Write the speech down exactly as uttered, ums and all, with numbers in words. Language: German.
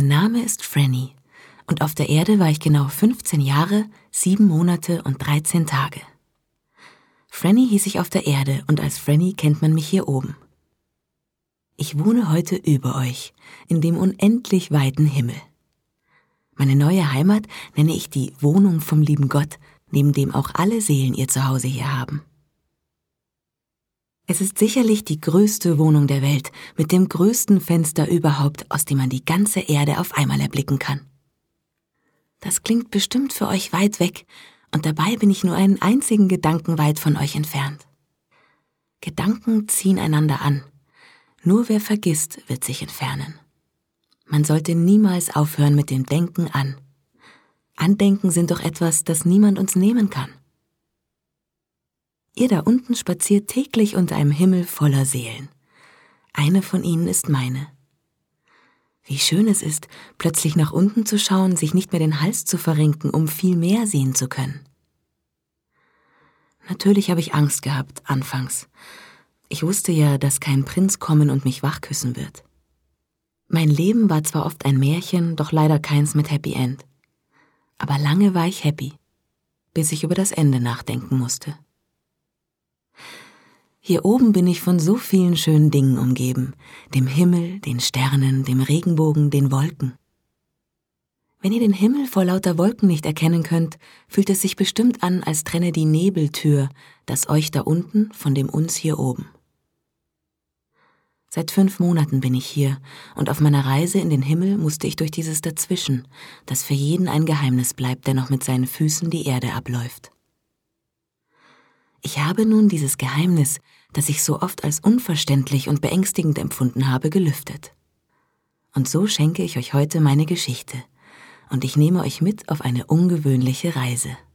Mein Name ist Franny und auf der Erde war ich genau fünfzehn Jahre, sieben Monate und dreizehn Tage. Franny hieß ich auf der Erde und als Franny kennt man mich hier oben. Ich wohne heute über euch, in dem unendlich weiten Himmel. Meine neue Heimat nenne ich die Wohnung vom lieben Gott, neben dem auch alle Seelen ihr Zuhause hier haben. Es ist sicherlich die größte Wohnung der Welt, mit dem größten Fenster überhaupt, aus dem man die ganze Erde auf einmal erblicken kann. Das klingt bestimmt für euch weit weg, und dabei bin ich nur einen einzigen Gedanken weit von euch entfernt. Gedanken ziehen einander an. Nur wer vergisst, wird sich entfernen. Man sollte niemals aufhören mit dem Denken an. Andenken sind doch etwas, das niemand uns nehmen kann. Ihr da unten spaziert täglich unter einem Himmel voller Seelen. Eine von ihnen ist meine. Wie schön es ist, plötzlich nach unten zu schauen, sich nicht mehr den Hals zu verrenken, um viel mehr sehen zu können. Natürlich habe ich Angst gehabt, anfangs. Ich wusste ja, dass kein Prinz kommen und mich wachküssen wird. Mein Leben war zwar oft ein Märchen, doch leider keins mit Happy End. Aber lange war ich happy, bis ich über das Ende nachdenken musste. Hier oben bin ich von so vielen schönen Dingen umgeben, dem Himmel, den Sternen, dem Regenbogen, den Wolken. Wenn ihr den Himmel vor lauter Wolken nicht erkennen könnt, fühlt es sich bestimmt an, als trenne die Nebeltür das euch da unten von dem uns hier oben. Seit fünf Monaten bin ich hier, und auf meiner Reise in den Himmel musste ich durch dieses Dazwischen, das für jeden ein Geheimnis bleibt, der noch mit seinen Füßen die Erde abläuft. Ich habe nun dieses Geheimnis, das ich so oft als unverständlich und beängstigend empfunden habe, gelüftet. Und so schenke ich euch heute meine Geschichte, und ich nehme euch mit auf eine ungewöhnliche Reise.